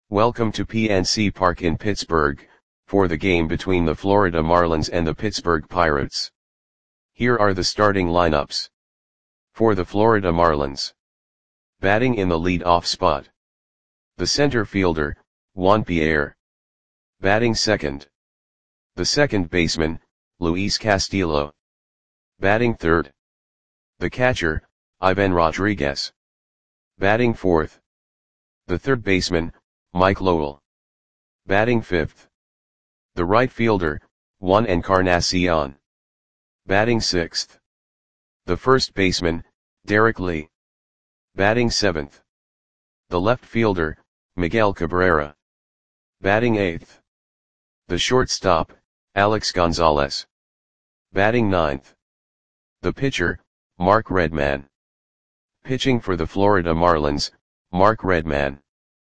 Welcome to PNC Park in Pittsburgh, for the game between the Florida Marlins and the Pittsburgh Pirates. Here are the starting lineups. For the Florida Marlins. Batting in the lead-off spot. The center fielder, Juan Pierre. Batting second. The second baseman, Luis Castillo. Batting third. The catcher, Ivan Rodriguez. Batting fourth. The third baseman, Mike Lowell. Batting fifth. The right fielder, Juan Encarnacion. Batting sixth. The first baseman, Derek Lee. Batting seventh. The left fielder, Miguel Cabrera. Batting eighth. The shortstop, Alex Gonzalez. Batting ninth. The pitcher, Mark Redman. Pitching for the Florida Marlins, Mark Redman.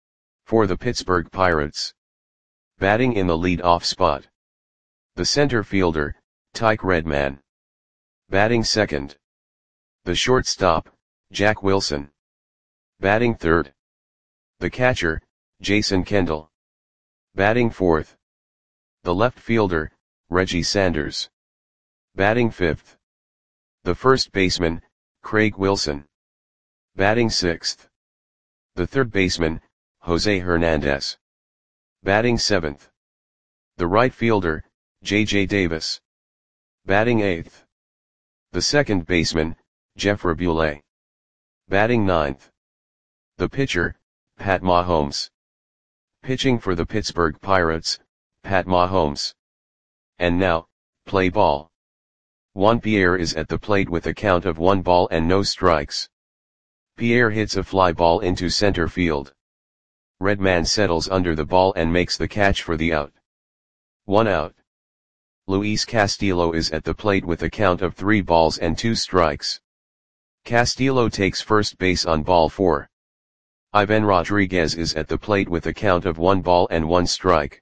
For the Pittsburgh Pirates. Batting in the lead-off spot. The center fielder, Tyke Redman. Batting second. The shortstop, Jack Wilson. Batting third. The catcher, Jason Kendall. Batting fourth. The left fielder, Reggie Sanders. Batting fifth. The first baseman, Craig Wilson. Batting sixth. The third baseman, Jose Hernandez. Batting seventh. The right fielder, J.J. Davis. Batting eighth. The second baseman, Jeff Raboulet. Batting ninth. The pitcher, Pat Mahomes. Pitching for the Pittsburgh Pirates, Pat Mahomes. And now, play ball. Juan Pierre is at the plate with a count of 1 ball and no strikes. Pierre hits a fly ball into center field. Redman settles under the ball and makes the catch for the out. 1 out. Luis Castillo is at the plate with a count of 3 balls and 2 strikes. Castillo takes first base on ball 4. Ivan Rodriguez is at the plate with a count of 1 ball and 1 strike.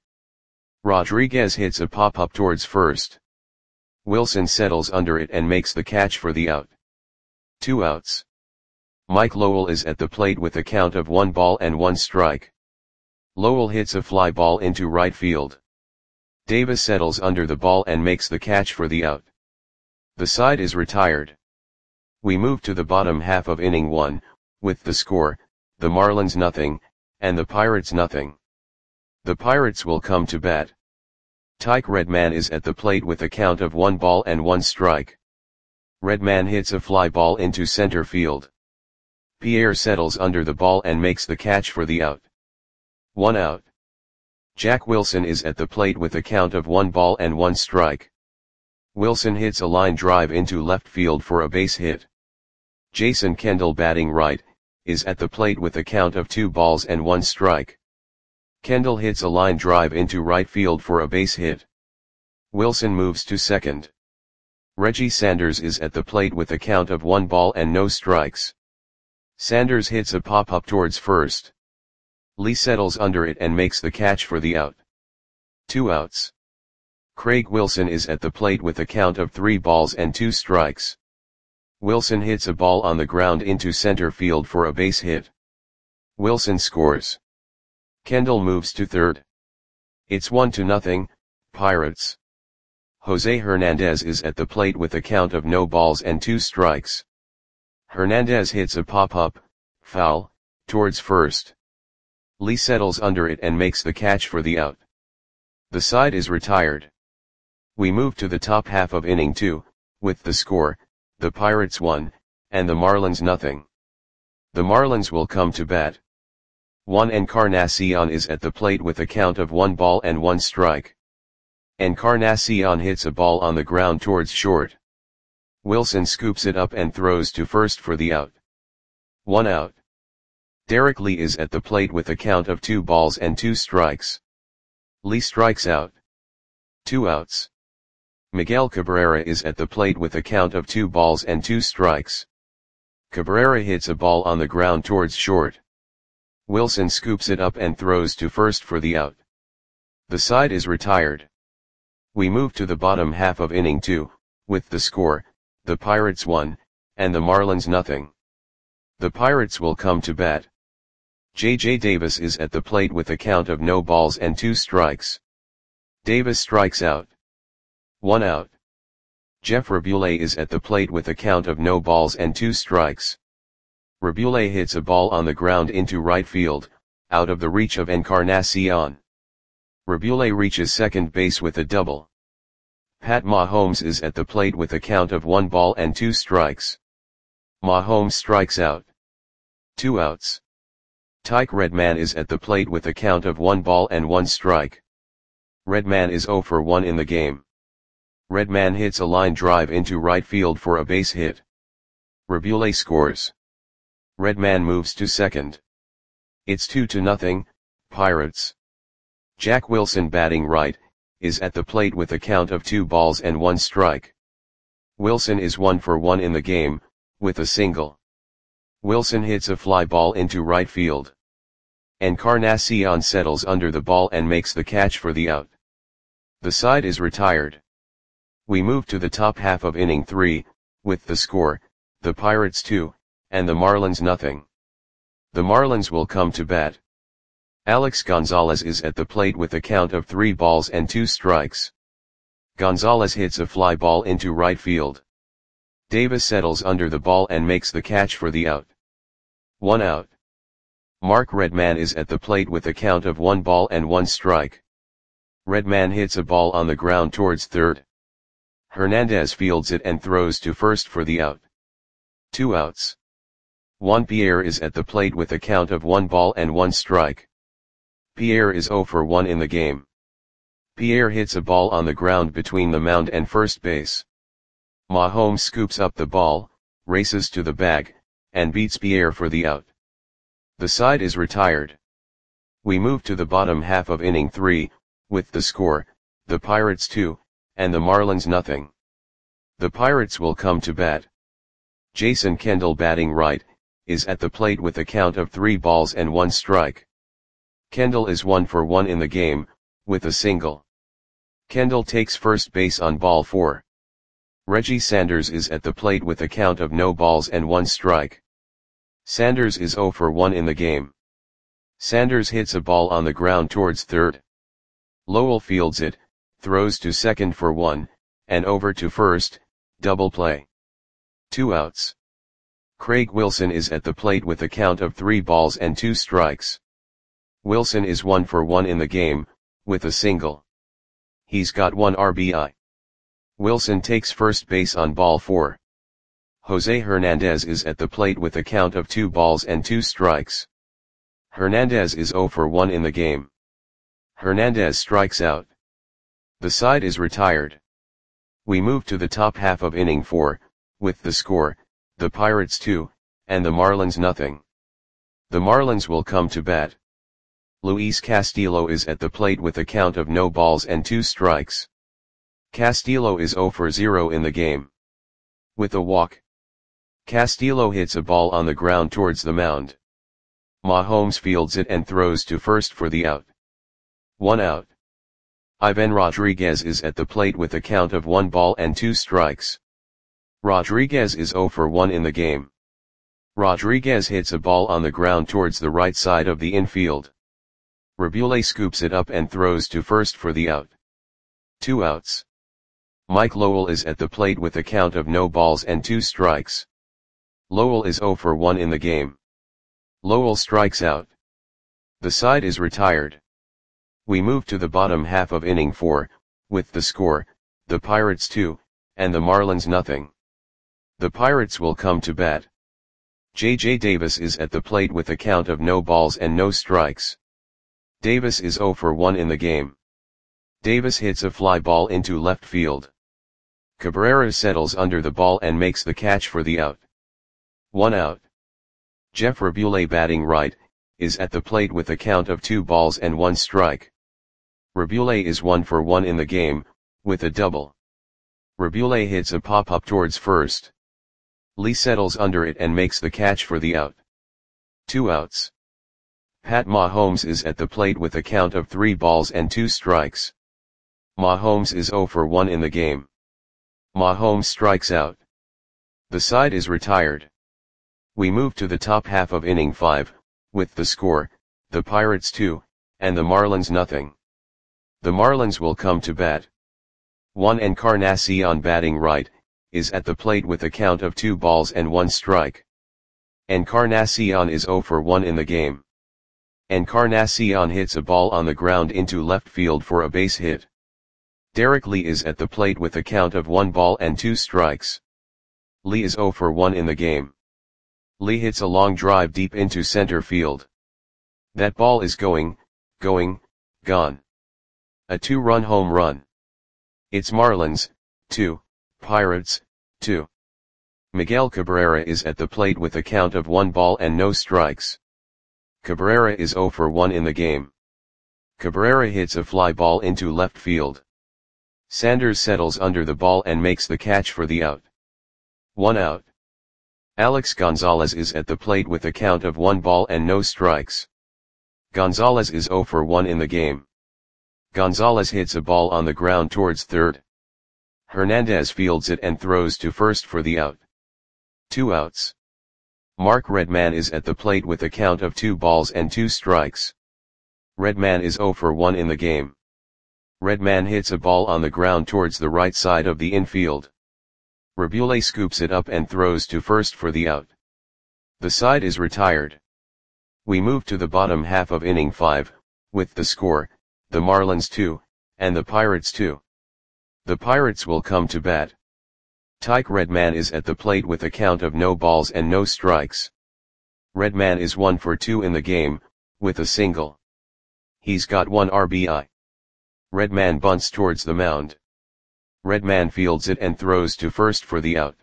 Rodriguez hits a pop-up towards first. Wilson settles under it and makes the catch for the out. 2 outs. Mike Lowell is at the plate with a count of 1 ball and 1 strike. Lowell hits a fly ball into right field. Davis settles under the ball and makes the catch for the out. The side is retired. We move to the bottom half of inning 1, with the score, the Marlins nothing, and the Pirates nothing. The Pirates will come to bat. Tyke Redman is at the plate with a count of 1 ball and 1 strike. Redman hits a fly ball into center field. Pierre settles under the ball and makes the catch for the out. 1 out. Jack Wilson is at the plate with a count of 1 ball and 1 strike. Wilson hits a line drive into left field for a base hit. Jason Kendall, batting right, is at the plate with a count of 2 balls and 1 strike. Kendall hits a line drive into right field for a base hit. Wilson moves to second. Reggie Sanders is at the plate with a count of 1 ball and no strikes. Sanders hits a pop-up towards first. Lee settles under it and makes the catch for the out. 2 outs. Craig Wilson is at the plate with a count of 3 balls and 2 strikes. Wilson hits a ball on the ground into center field for a base hit. Wilson scores. Kendall moves to third. It's 1-0, Pirates. Jose Hernandez is at the plate with a count of no balls and 2 strikes. Hernandez hits a pop-up, foul, towards first. Lee settles under it and makes the catch for the out. The side is retired. We move to the top half of inning 2, with the score, the Pirates 1, and the Marlins nothing. The Marlins will come to bat. Juan Encarnacion is at the plate with a count of 1 ball and 1 strike. Encarnacion hits a ball on the ground towards short. Wilson scoops it up and throws to first for the out. 1 out. Derek Lee is at the plate with a count of 2 balls and 2 strikes. Lee strikes out. 2 outs. Miguel Cabrera is at the plate with a count of 2 balls and 2 strikes. Cabrera hits a ball on the ground towards short. Wilson scoops it up and throws to first for the out. The side is retired. We move to the bottom half of inning 2, with the score, the Pirates 1, and the Marlins nothing. The Pirates will come to bat. J.J. Davis is at the plate with a count of no balls and 2 strikes. Davis strikes out. 1 out. Jeff Rabule is at the plate with a count of no balls and 2 strikes. Rabule hits a ball on the ground into right field, out of the reach of Encarnacion. Rabule reaches second base with a double. Pat Mahomes is at the plate with a count of 1 ball and 2 strikes. Mahomes strikes out. 2 outs. Tyke Redman is at the plate with a count of 1 ball and 1 strike. Redman is 0 for 1 in the game. Redman hits a line drive into right field for a base hit. Rabule scores. Redman moves to second. It's 2-0, Pirates. Jack Wilson, batting right, is at the plate with a count of 2 balls and 1 strike. Wilson is 1 for 1 in the game, with a single. Wilson hits a fly ball into right field. Encarnacion settles under the ball and makes the catch for the out. The side is retired. We move to the top half of inning 3, with the score, the Pirates 2, and the Marlins 0. The Marlins will come to bat. Alex Gonzalez is at the plate with a count of 3 balls and 2 strikes. Gonzalez hits a fly ball into right field. Davis settles under the ball and makes the catch for the out. 1 out. Mark Redman is at the plate with a count of 1 ball and 1 strike. Redman hits a ball on the ground towards third. Hernandez fields it and throws to first for the out. 2 outs. Juan Pierre is at the plate with a count of 1 ball and 1 strike. Pierre is 0 for 1 in the game. Pierre hits a ball on the ground between the mound and first base. Mahomes scoops up the ball, races to the bag, and beats Pierre for the out. The side is retired. We move to the bottom half of inning 3, with the score, the Pirates 2, and the Marlins 0. The Pirates will come to bat. Jason Kendall, batting right, is at the plate with a count of 3 balls and 1 strike. Kendall is 1 for 1 in the game, with a single. Kendall takes first base on ball 4. Reggie Sanders is at the plate with a count of no balls and 1 strike. Sanders is 0 for 1 in the game. Sanders hits a ball on the ground towards third. Lowell fields it, throws to second for 1, and over to first, double play. 2 outs. Craig Wilson is at the plate with a count of 3 balls and 2 strikes. Wilson is 1 for 1 in the game, with a single. He's got 1 RBI. Wilson takes first base on ball 4. Jose Hernandez is at the plate with a count of 2 balls and 2 strikes. Hernandez is 0 for 1 in the game. Hernandez strikes out. The side is retired. We move to the top half of inning 4, with the score, the Pirates 2, and the Marlins 0. The Marlins will come to bat. Luis Castillo is at the plate with a count of no balls and 2 strikes. Castillo is 0 for 0 in the game. With a walk. Castillo hits a ball on the ground towards the mound. Mahomes fields it and throws to first for the out. 1 out. Ivan Rodriguez is at the plate with a count of 1 ball and 2 strikes. Rodriguez is 0 for 1 in the game. Rodriguez hits a ball on the ground towards the right side of the infield. Rabule scoops it up and throws to first for the out. 2 outs. Mike Lowell is at the plate with a count of no balls and 2 strikes. Lowell is 0 for 1 in the game. Lowell strikes out. The side is retired. We move to the bottom half of inning 4, with the score, the Pirates 2, and the Marlins 0. The Pirates will come to bat. J.J. Davis is at the plate with a count of no balls and no strikes. Davis is 0 for 1 in the game. Davis hits a fly ball into left field. Cabrera settles under the ball and makes the catch for the out. 1 out. Jeff Rabule, batting right, is at the plate with a count of 2 balls and 1 strike. Rabule is 1 for 1 in the game, with a double. Rabule hits a pop-up towards first. Lee settles under it and makes the catch for the out. 2 outs. Pat Mahomes is at the plate with a count of 3 balls and 2 strikes. Mahomes is 0 for 1 in the game. Mahomes strikes out. The side is retired. We move to the top half of inning 5, with the score, the Pirates 2, and the Marlins nothing. The Marlins will come to bat. 1 Encarnacion batting right, is at the plate with a count of 2 balls and 1 strike. Encarnacion is 0 for 1 in the game. Encarnacion hits a ball on the ground into left field for a base hit. Derek Lee is at the plate with a count of 1 ball and 2 strikes. Lee is 0 for 1 in the game. Lee hits a long drive deep into center field. That ball is gone. A 2-run home run. It's Marlins, 2, Pirates, 2. Miguel Cabrera is at the plate with a count of 1 ball and no strikes. Cabrera is 0 for 1 in the game. Cabrera hits a fly ball into left field. Sanders settles under the ball and makes the catch for the out. 1 out. Alex Gonzalez is at the plate with a count of 1 ball and no strikes. Gonzalez is 0 for 1 in the game. Gonzalez hits a ball on the ground towards third. Hernandez fields it and throws to first for the out. 2 outs. Mark Redman is at the plate with a count of 2 balls and 2 strikes. Redman is 0 for 1 in the game. Redman hits a ball on the ground towards the right side of the infield. Rabule scoops it up and throws to first for the out. The side is retired. We move to the bottom half of inning 5, with the score, the Marlins 2, and the Pirates 2. The Pirates will come to bat. Tyke Redman is at the plate with a count of no balls and no strikes. Redman is 1 for 2 in the game, with a single. He's got 1 RBI. Redman bunts towards the mound. Redman fields it and throws to first for the out.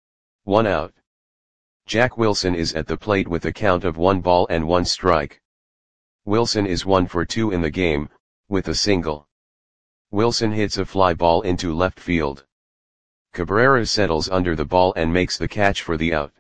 1 out. Jack Wilson is at the plate with a count of 1 ball and 1 strike. Wilson is 1 for 2 in the game, with a single. Wilson hits a fly ball into left field. Cabrera settles under the ball and makes the catch for the out.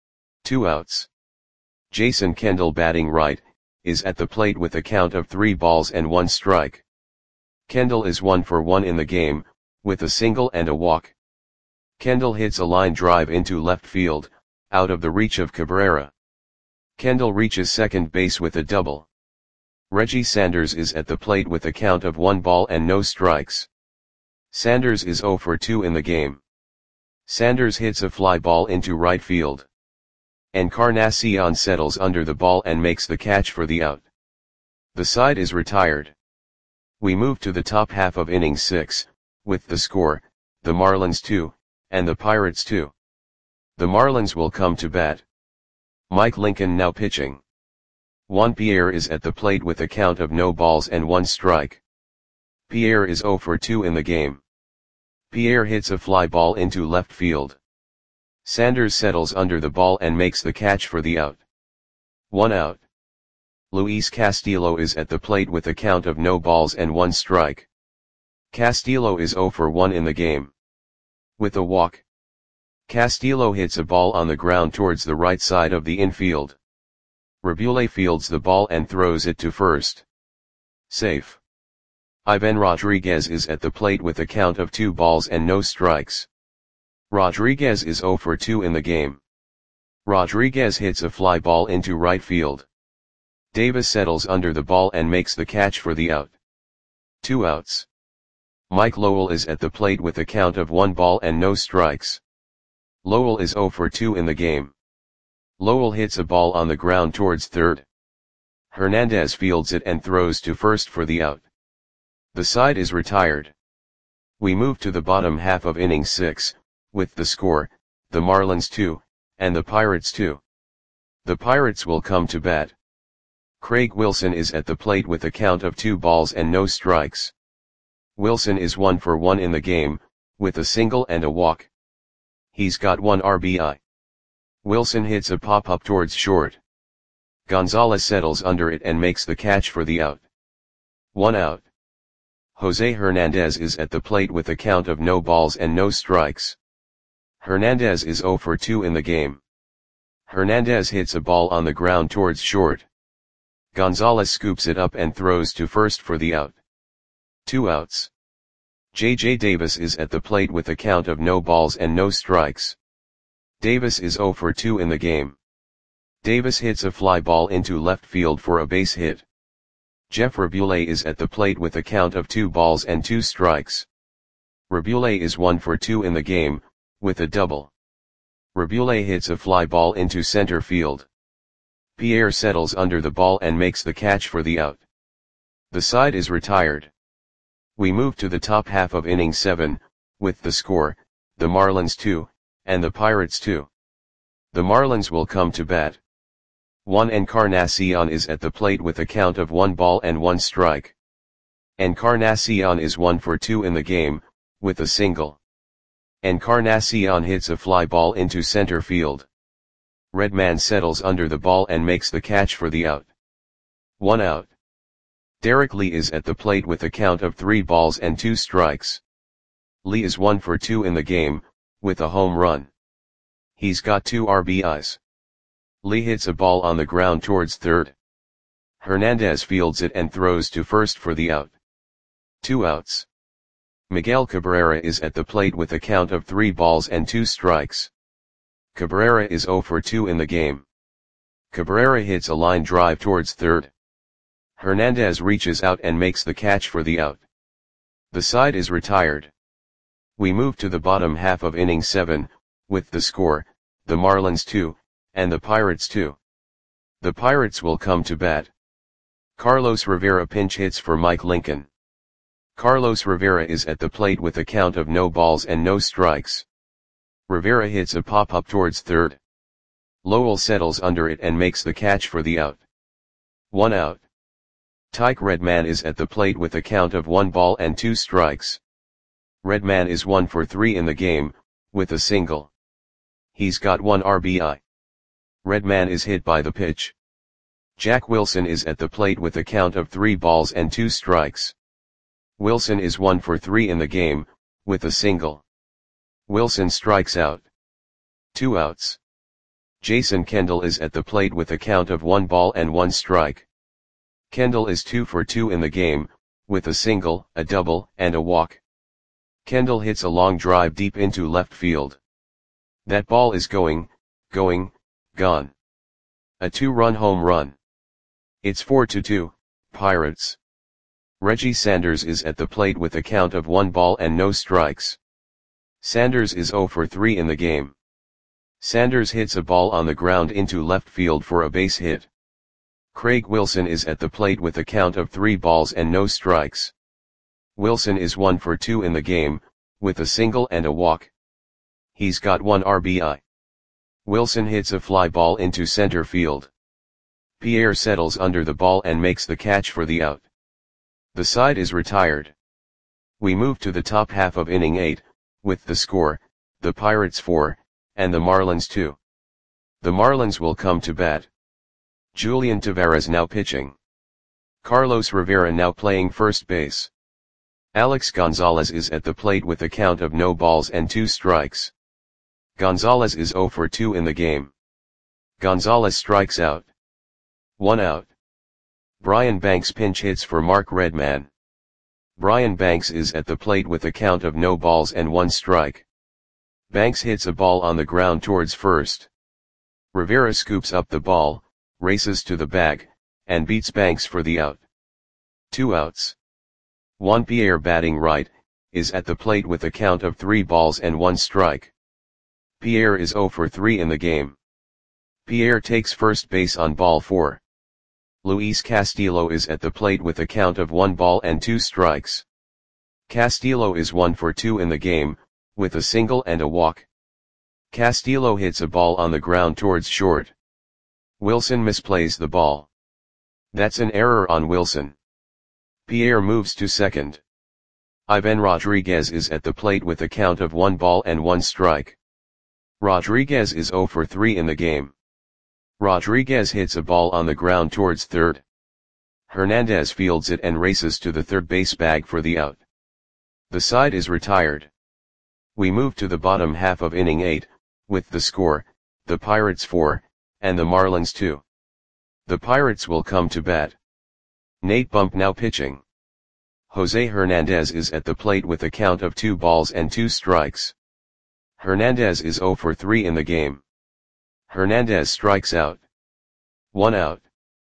2 outs. Jason Kendall batting right, is at the plate with a count of 3 balls and 1 strike. Kendall is 1 for 1 in the game, with a single and a walk. Kendall hits a line drive into left field, out of the reach of Cabrera. Kendall reaches second base with a double. Reggie Sanders is at the plate with a count of 1 ball and no strikes. Sanders is 0 for 2 in the game. Sanders hits a fly ball into right field. Encarnacion settles under the ball and makes the catch for the out. The side is retired. We move to the top half of inning 6, with the score, the Marlins 2, and the Pirates 2. The Marlins will come to bat. Mike Lincoln now pitching. Juan Pierre is at the plate with a count of no balls and 1 strike. Pierre is 0 for 2 in the game. Pierre hits a fly ball into left field. Sanders settles under the ball and makes the catch for the out. 1 out. Luis Castillo is at the plate with a count of no balls and 1 strike. Castillo is 0 for 1 in the game. With a walk. Castillo hits a ball on the ground towards the right side of the infield. Rabule fields the ball and throws it to first. Safe. Ivan Rodriguez is at the plate with a count of 2 balls and no strikes. Rodriguez is 0 for 2 in the game. Rodriguez hits a fly ball into right field. Davis settles under the ball and makes the catch for the out. 2 outs. Mike Lowell is at the plate with a count of 1 ball and no strikes. Lowell is 0 for 2 in the game. Lowell hits a ball on the ground towards third. Hernandez fields it and throws to first for the out. The side is retired. We move to the bottom half of inning 6, with the score, the Marlins 2, and the Pirates 2. The Pirates will come to bat. Craig Wilson is at the plate with a count of 2 balls and no strikes. Wilson is 1 for 1 in the game, with a single and a walk. He's got 1 RBI. Wilson hits a pop-up towards short. Gonzalez settles under it and makes the catch for the out. 1 out. Jose Hernandez is at the plate with a count of no balls and no strikes. Hernandez is 0 for 2 in the game. Hernandez hits a ball on the ground towards short. Gonzalez scoops it up and throws to first for the out. 2 outs. J.J. Davis is at the plate with a count of no balls and no strikes. Davis is 0 for 2 in the game. Davis hits a fly ball into left field for a base hit. Jeff Rabule is at the plate with a count of 2 balls and 2 strikes. Rabule is 1 for 2 in the game, with a double. Rabule hits a fly ball into center field. Pierre settles under the ball and makes the catch for the out. The side is retired. We move to the top half of inning 7, with the score, the Marlins 2, and the Pirates 2. The Marlins will come to bat. Juan Encarnacion is at the plate with a count of 1 ball and 1 strike. Encarnacion is 1 for 2 in the game, with a single. Encarnacion hits a fly ball into center field. Redman settles under the ball and makes the catch for the out. 1 out. Derek Lee is at the plate with a count of 3 balls and 2 strikes. Lee is 1 for 2 in the game, with a home run. He's got 2 RBIs. Lee hits a ball on the ground towards third. Hernandez fields it and throws to first for the out. 2 outs. Miguel Cabrera is at the plate with a count of 3 balls and 2 strikes. Cabrera is 0 for 2 in the game. Cabrera hits a line drive towards third. Hernandez reaches out and makes the catch for the out. The side is retired. We move to the bottom half of inning 7, with the score, the Marlins 2, and the Pirates 2. The Pirates will come to bat. Carlos Rivera pinch hits for Mike Lincoln. Carlos Rivera is at the plate with a count of no balls and no strikes. Rivera hits a pop-up towards third. Lowell settles under it and makes the catch for the out. 1 out. Tyke Redman is at the plate with a count of 1 ball and 2 strikes. Redman is 1 for 3 in the game, with a single. He's got 1 RBI. Redman is hit by the pitch. Jack Wilson is at the plate with a count of 3 balls and 2 strikes. Wilson is 1 for 3 in the game, with a single. Wilson strikes out. 2 outs. Jason Kendall is at the plate with a count of 1 ball and 1 strike. Kendall is 2 for 2 in the game, with a single, a double, and a walk. Kendall hits a long drive deep into left field. That ball is going, gone. A 2-run home run. It's 4-2, Pirates. Reggie Sanders is at the plate with a count of 1 ball and no strikes. Sanders is 0 for 3 in the game. Sanders hits a ball on the ground into left field for a base hit. Craig Wilson is at the plate with a count of 3 balls and no strikes. Wilson is 1 for 2 in the game, with a single and a walk. He's got 1 RBI. Wilson hits a fly ball into center field. Pierre settles under the ball and makes the catch for the out. The side is retired. We move to the top half of inning 8, with the score, the Pirates 4, and the Marlins 2. The Marlins will come to bat. Julian Tavares now pitching. Carlos Rivera now playing first base. Alex Gonzalez is at the plate with a count of no balls and 2 strikes. Gonzalez is 0 for 2 in the game. Gonzalez strikes out. 1 out. Brian Banks pinch hits for Mark Redman. Brian Banks is at the plate with a count of no balls and 1 strike. Banks hits a ball on the ground towards first. Rivera scoops up the ball, races to the bag, and beats Banks for the out. 2 outs. Juan Pierre batting right, is at the plate with a count of 3 balls and 1 strike. Pierre is 0 for 3 in the game. Pierre takes first base on ball 4. Luis Castillo is at the plate with a count of 1 ball and 2 strikes. Castillo is 1 for 2 in the game, with a single and a walk. Castillo hits a ball on the ground towards short. Wilson misplays the ball. That's an error on Wilson. Pierre moves to second. Ivan Rodriguez is at the plate with a count of 1 ball and 1 strike. Rodriguez is 0 for 3 in the game. Rodriguez hits a ball on the ground towards third. Hernandez fields it and races to the third base bag for the out. The side is retired. We move to the bottom half of inning 8, with the score, the Pirates 4, and the Marlins 2. The Pirates will come to bat. Nate Bump now pitching. Jose Hernandez is at the plate with a count of 2 balls and 2 strikes. Hernandez is 0 for 3 in the game. Hernandez strikes out. 1 out.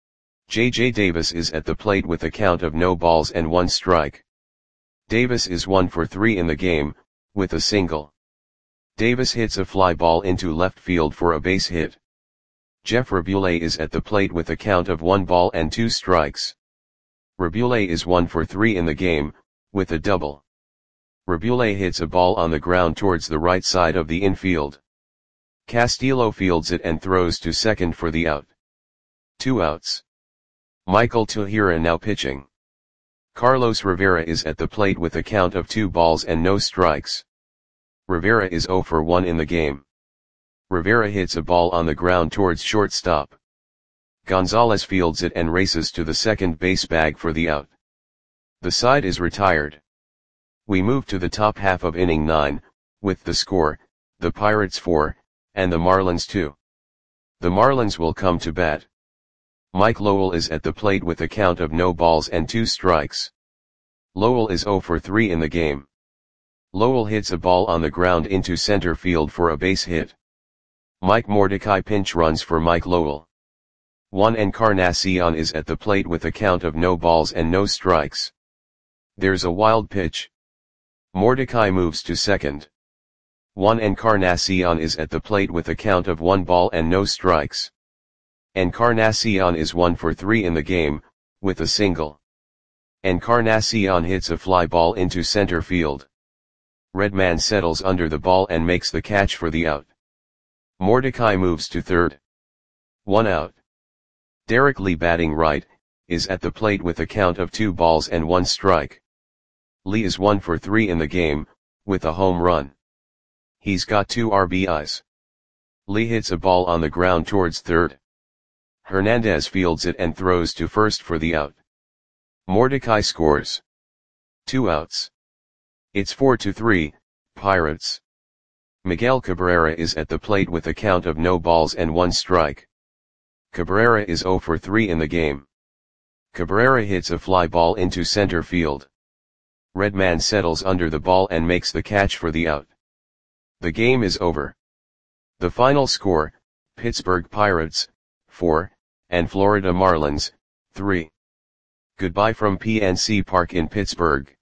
J.J. Davis is at the plate with a count of no balls and 1 strike. Davis is 1 for 3 in the game, with a single. Davis hits a fly ball into left field for a base hit. Jeff Rabule is at the plate with a count of 1 ball and 2 strikes. Rabule is 1 for 3 in the game, with a double. Rabule hits a ball on the ground towards the right side of the infield. Castillo fields it and throws to second for the out. 2 outs. Michael Tahira now pitching. Carlos Rivera is at the plate with a count of 2 balls and no strikes. Rivera is 0 for 1 in the game. Rivera hits a ball on the ground towards shortstop. Gonzalez fields it and races to the second base bag for the out. The side is retired. We move to the top half of inning 9, with the score, the Pirates 4, and the Marlins 2. The Marlins will come to bat. Mike Lowell is at the plate with a count of no balls and 2 strikes. Lowell is 0 for 3 in the game. Lowell hits a ball on the ground into center field for a base hit. Mike Mordecai pinch runs for Mike Lowell. Juan Encarnacion is at the plate with a count of no balls and no strikes. There's a wild pitch. Mordecai moves to second. Juan Encarnacion is at the plate with a count of 1 ball and no strikes. Encarnacion is 1 for 3 in the game, with a single. Encarnacion hits a fly ball into center field. Redman settles under the ball and makes the catch for the out. Mordecai moves to third. 1 out. Derek Lee batting right, is at the plate with a count of 2 balls and 1 strike. Lee is 1 for 3 in the game, with a home run. He's got 2 RBIs. Lee hits a ball on the ground towards third. Hernandez fields it and throws to first for the out. Mordecai scores. 2 outs. It's 4-3, Pirates. Miguel Cabrera is at the plate with a count of no balls and 1 strike. Cabrera is 0 for 3 in the game. Cabrera hits a fly ball into center field. Redman settles under the ball and makes the catch for the out. The game is over. The final score, Pittsburgh Pirates, 4, and Florida Marlins, 3. Goodbye from PNC Park in Pittsburgh.